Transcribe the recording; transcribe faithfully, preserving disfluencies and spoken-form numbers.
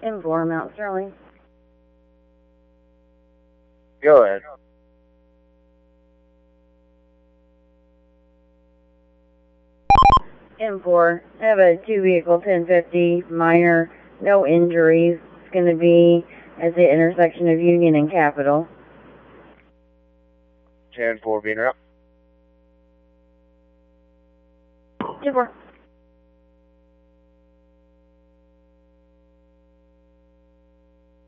M four, Mount Sterling. Go ahead. M four, I have a two vehicle ten fifty, minor, no injuries. It's going to be at the intersection of Union and Capitol. ten four being up. ten four.